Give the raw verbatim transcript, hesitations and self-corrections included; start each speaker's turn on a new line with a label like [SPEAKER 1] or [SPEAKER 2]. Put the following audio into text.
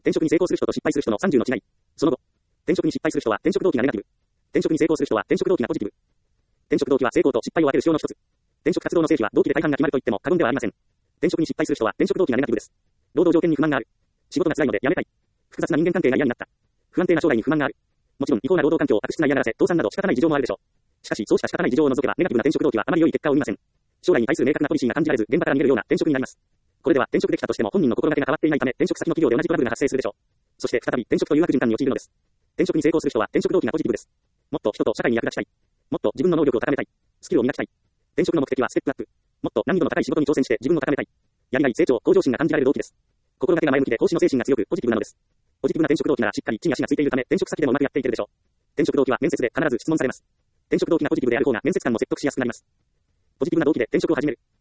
[SPEAKER 1] 転職に成功する人と失敗する人のさんじゅうの違い。その後、転職に失敗する人は転職動機がネガティブ。転職に成功する人は転職動機がポジティブ。転職動機は成功と失敗を分ける指標の一つ。転職活動の成否は動機で大半が決まると言っても過言ではありません。転職に失敗する人は転職動機がネガティブです。労働条件に不満がある。仕事が辛いので辞めたい。複雑な人間関係が嫌になった。不安定な将来に不満がある。もちろん違法な労働環境、悪質な嫌がらせ、倒産など仕方ない事情もあるでしょう。しかし、そうした仕方ない事情を除けば、ネガティブな転職動機はあまり良い結果を生みません。将来に対する明確なポリシーが感じられず、現場から逃げるような転職になります。これでは転職できたとしても本人の心がけが変わっていないため、転職先の企業で同じトラブルが発生するでしょう。そして再び転職という悪循環に陥るのです。転職に成功する人は転職動機がポジティブです。もっと人と社会に役立ちたい。もっと自分の能力を高めたい。スキルを磨きたい。転職の目的はステップアップ。もっと難易度の高い仕事に挑戦して自分を高めたい。やりがい、成長、向上心が感じられる動機です。心がけが前向きで奉仕の精神が強くポジティブなのです。ポジティブな転職動機ならしっかり地に足がついているため、転職先でもうまくやっていけるでしょう。転職動機は面接で必ず質問されます。転職動機がポジティブである方が面接官も説得しやすくなります。ポジティブな動機で転職を始める。